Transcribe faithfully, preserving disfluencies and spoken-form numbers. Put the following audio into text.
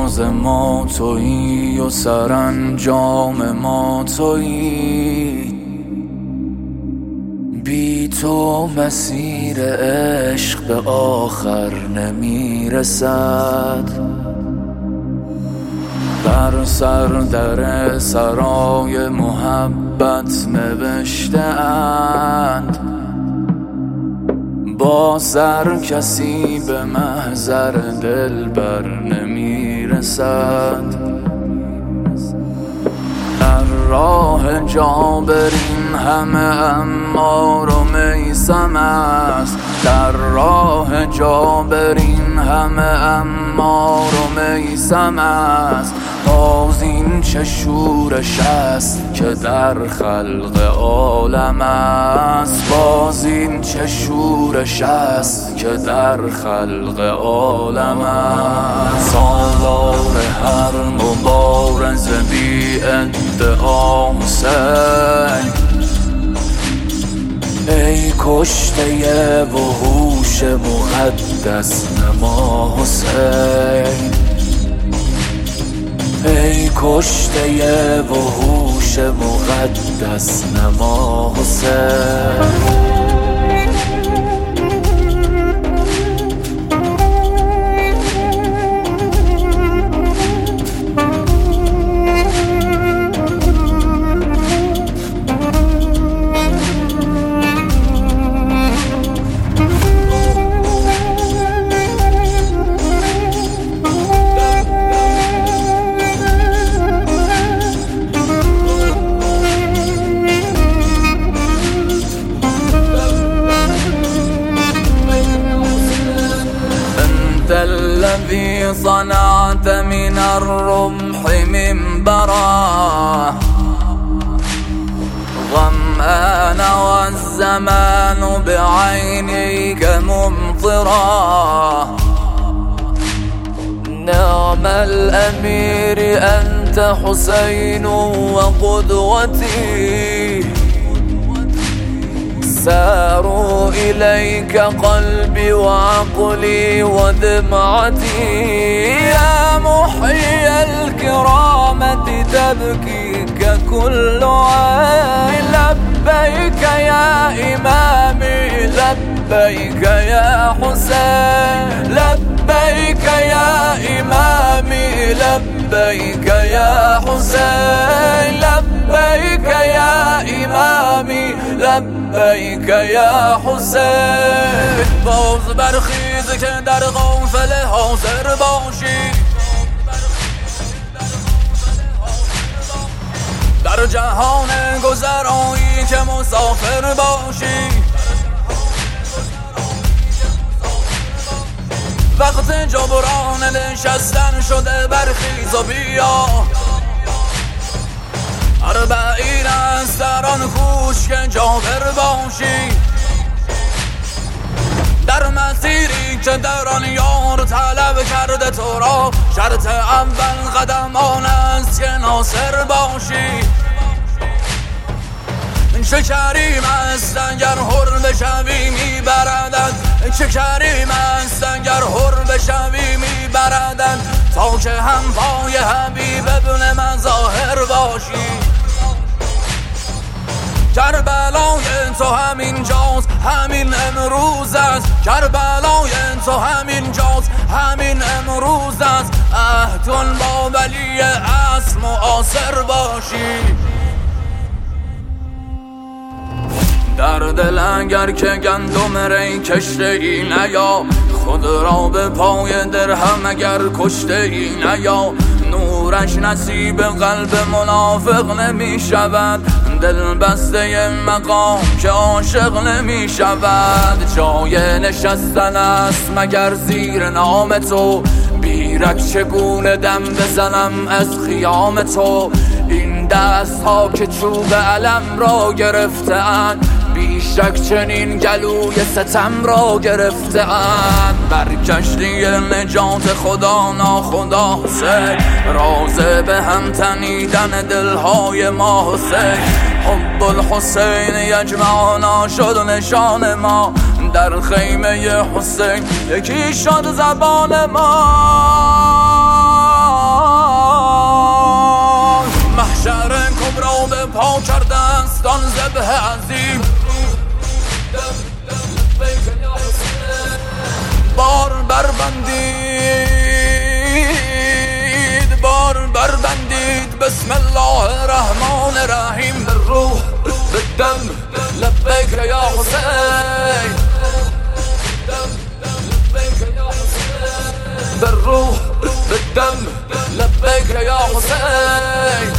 راز ما تویی و سرانجام ما تویی. بی تو مسیر عشق به آخر نمیرسد. بر سر در سرای محبت نوشته اند با سر کسی به محضر دلبر نمیرسد. در راه جابرین همه عمار و میثم است. در راه جابرین همه عمار و میثم است. باز این چه شورش است که در خلق عالم است. باز این چه شورش است که در خلق عالم است. سالار هر مبارز بی ادعا حسین، ای کشته وحوش مقدس نما حسین. ای کشته وحوش مقدس نما حسین. الذي صنعت من الرمح منبرا ظمآن والزمان بعينيك ممطرا. نعم الأمير أنت حسين وقدوتي، ساروا إليك قلبي وعقلي ودمعتي. يا محيي الكرامة تبكيك كل عين. لبيك يا إمامي لبيك يا حسين. لبيك يا إمامي لبيك يا حسين. لبيك يا إمامي لبیک یا حسین. باز برخیز که در قافله حاضر باشی، در جهان گذرایی که مسافر باشی. وقت جبران نشستن شده برخیز و بیا. اربعین است در آن کوش که جابر باشی، در مسیری که در آن یار طلب کرده تو را. شرط اول قدم آن است که ناصر باشی. چه کریم است اگر حر بشوی میبردد. چه کریم است اگر حر بشوی میبردد. تا که هم پای حبیب ابن مظاهر باشی. کربلای تو همین جاست همین امروز است. کربلای تو همین جاست همین امروز است. عهدون با ولی اصل معاصر باشی. در دل اگر که گندم ری کشته ای نیا. خود را به پای درهم اگر کشته ای نیا. نورش نصیب قلب منافق نمی شود. دل بسته مقام که عاشق نمی شود. جای نشستن است مگر زیر نام تو. بیرک چگونه دم بزنم از خیام تو. این دست ها که چوب علم را گرفته‌اند، بیشک چنین گلوی ستم را گرفته‌اند. بر کشتی نجات خدا ناخدا حسین، راز به هم تنیدن دلهای ما حسین. حب الحسین یجمعنا شد نشان ما. در خیمه حسین یکی شد زبان ما. تا کردستان ذبح عظیم بار بربندید بار بربندید بسم الله الرحمن الرحیم بالروح بالدم لبیک یا حسین بالروح بالدم لبیک یا حسین